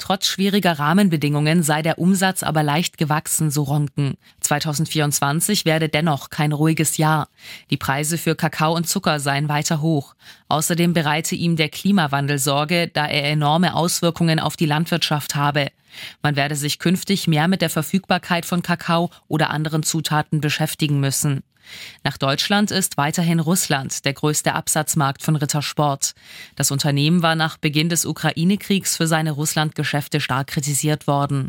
Trotz schwieriger Rahmenbedingungen sei der Umsatz aber leicht gewachsen, so Ronken. 2024 werde dennoch kein ruhiges Jahr. Die Preise für Kakao und Zucker seien weiter hoch. Außerdem bereite ihm der Klimawandel Sorge, da er enorme Auswirkungen auf die Landwirtschaft habe. Man werde sich künftig mehr mit der Verfügbarkeit von Kakao oder anderen Zutaten beschäftigen müssen. Nach Deutschland ist weiterhin Russland der größte Absatzmarkt von Rittersport. Das Unternehmen war nach Beginn des Ukraine-Kriegs für seine Russlandgeschäfte stark kritisiert worden.